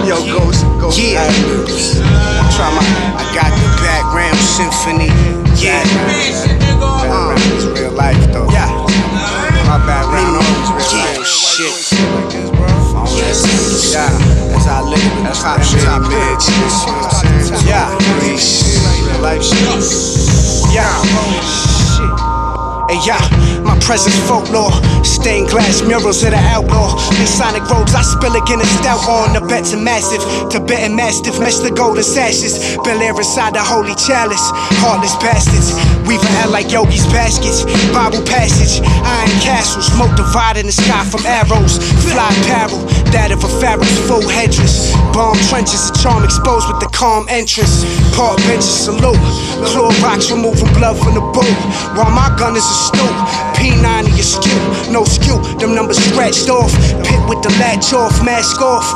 Yo, Ghost. Yeah. I got the background symphony. Yeah. It's real life though. Yeah. My background always real Yeah. life. Shit. Like this, bro. Yeah. That's how I live in the That's top the top top edge. edge. You know what I'm saying? Yeah. Real life shit. Yeah. Hey, yeah, my presence folklore. Stained glass murals of the outlaw. Masonic robes, I spill a Guinness stout on. The bets are massive. Tibetan mastiff, match the golden sashes. Bel Air inside the holy chalice. Heartless bastards, weave ahead like yogis' baskets. Bible passage, iron castles. Smoke divided in the sky from arrows. Fly apparel, that of a pharaoh's full headdress. Bomb trenches, a charm exposed with the calm entrance. Park benches, salute. Claw rocks, removing blood from the boot. While my gun is a stoop. P9 in your skew, no skew, them numbers scratched off. Pit with the latch off, mask off.